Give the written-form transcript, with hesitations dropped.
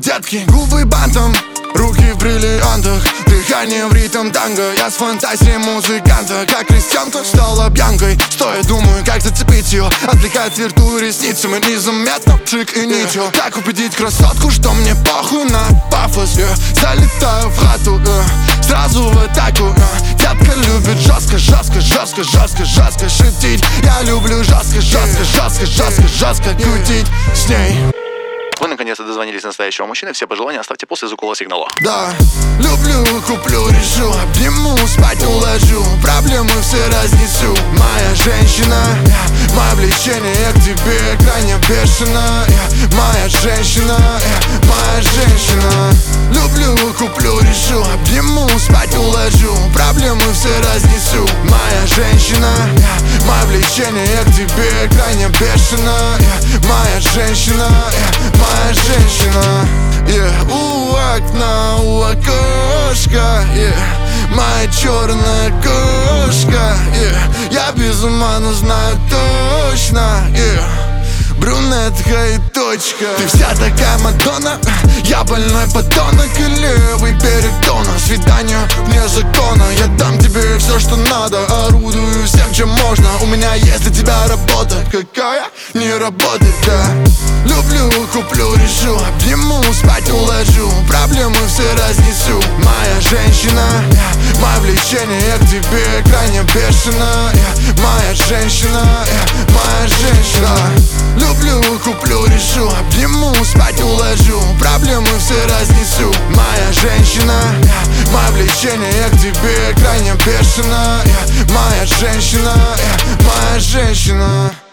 детки, губы бантом, руки в бриллиантах, дыхание в ритм танго. Я с фантазией музыканта, как крестьянка стала пьянкой. Стоя думаю, как зацепить ее, отвлекает верту ресницами, незаметно чик и ничего. Как убедить красотку, что мне похуй на пафос, залетаю в хату, сразу в атаку, детка любит жестко, жестко, жестко, жестко, жестко шутить. Я люблю жестко, жестко, жестко, жестко, жестко крутить с ней. Вы наконец-то дозвонились до настоящего мужчины. Все пожелания оставьте после звукового сигнала. Да, люблю, куплю, решу, обниму, спать уложу, проблемы все разнесу. Моя женщина, мое влечение к тебе крайне бешено. Моя женщина, моя женщина. Люблю, куплю, решу, обниму, спать уложу, проблемы все разнесу. Моя женщина, мое влечение к тебе крайне бешено. Моя женщина, моя женщина. У окна, у окошка, моя черная кошка. Я без ума, но знаю точно, брюнетка и точка. Ты вся такая Мадонна, я больной подонок и левый берег Дона. Свидание вне закона, я дам тебе все, что надо. Орудую всем, чем можно, у меня есть для тебя работа. Какая? Не работает, да. Люблю, куплю, решу, обниму, спать уложу, проблемы все разнесу. Моя женщина, мое влечение к тебе крайне бешено. Моя женщина, моя женщина. Люблю, куплю, решу, обниму, спать уложу, проблемы все разнесу. Моя женщина, мое влечение к тебе крайне бешено. Моя женщина, моя женщина.